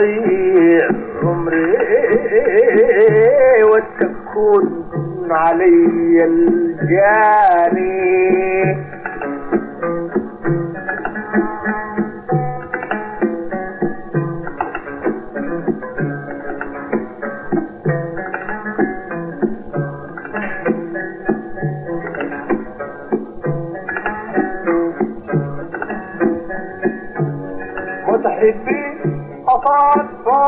أضيع عمري وتكون علي الجاني. متحبي أصعد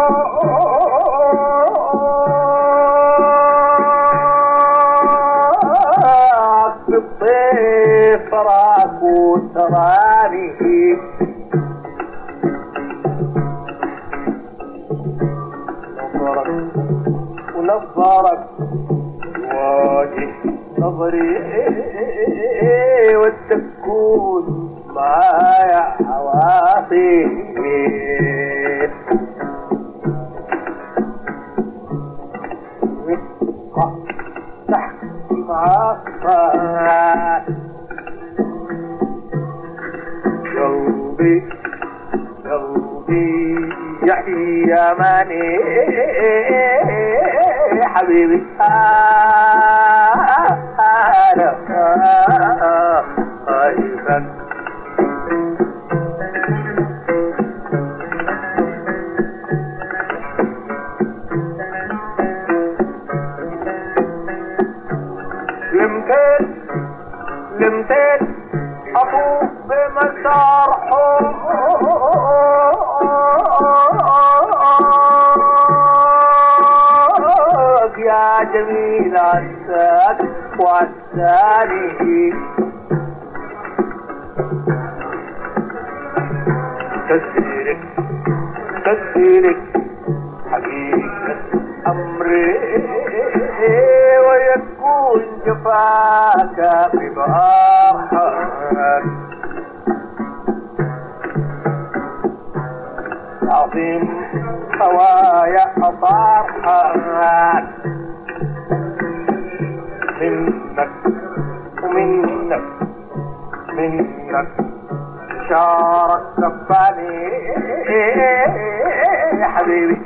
بالطيف تراك وتراني نظرك ونظرك واجه نظري وتكون معايا حواطي تحكي معاك قلبي يحيى ماني حبيبي أنا خايفك لمتين أطوف بمسار حب يا جميل عساك وعساني تسيرك حقيقة أمري ويكون جفاك ببارحك عظيم هوايا أطارحك منك شارك كفاني يا حبيبي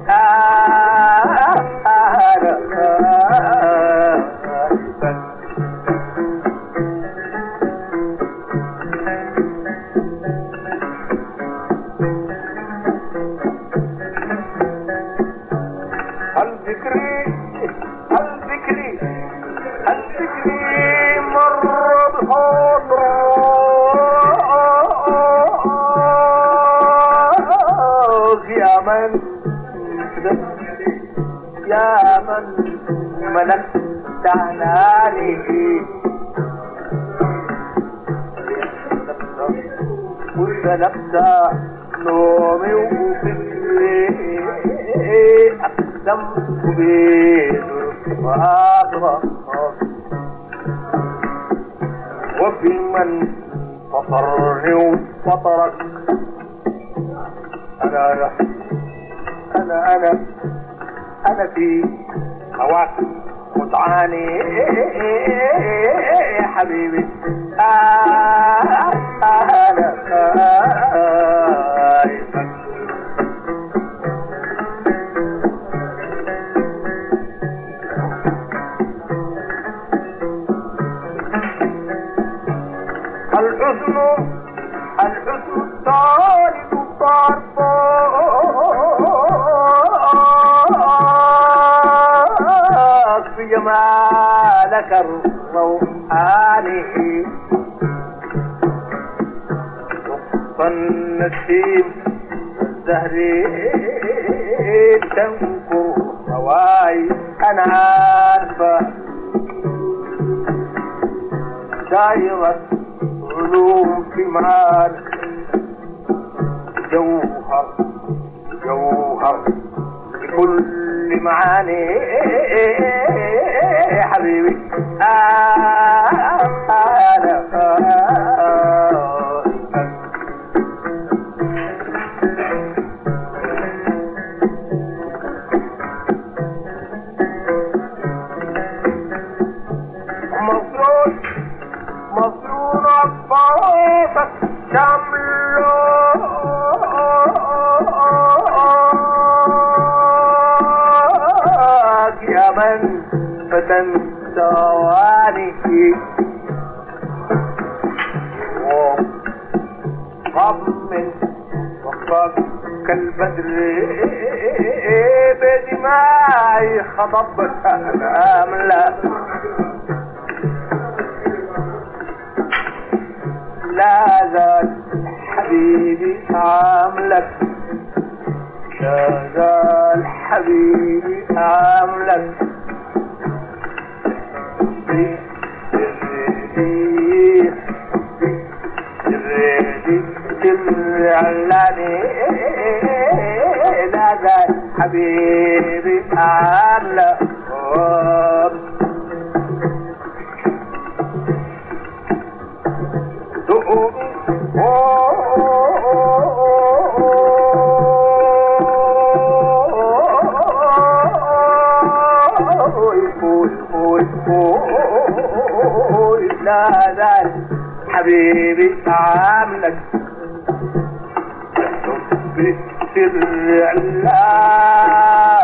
هل ذكري مر بخاطرك يا من ملكت عناني وسلبت نومي وفكري أقسمت بذكرك وفي من فطرني وفطرك أنا في هواك متعاني يا حبيبي أنا خايفك الحزن طالب طارق في جمالك الروحاني وقف النسيم الزهري تنكر هواي أنا عارفة دايرة علوم كمال جوهر بكل معاني يا حبيبي أنا مظلوم عطافك شمله من ثواني وطمن وفك البدر بدماء خطبت أملا لا زال حبيبي عاملك لا زال حبيبي عاملك علاني لا زال حبيبي عاملك لا زال حبيبي عاملك بسر الله